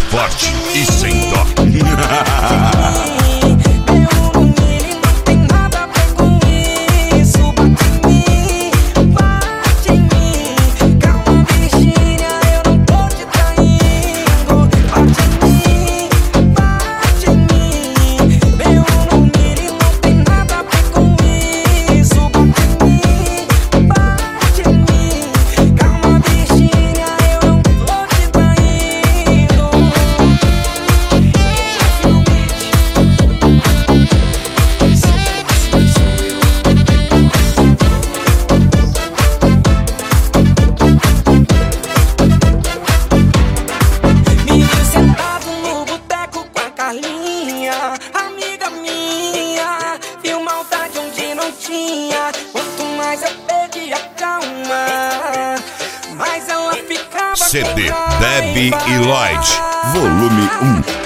forte e sem dó. Amiga minha, viu maldade onde não tinha. Quanto mais eu perdi a calma, mais ela ficava. CD Debbie e Lloyd, volume 1.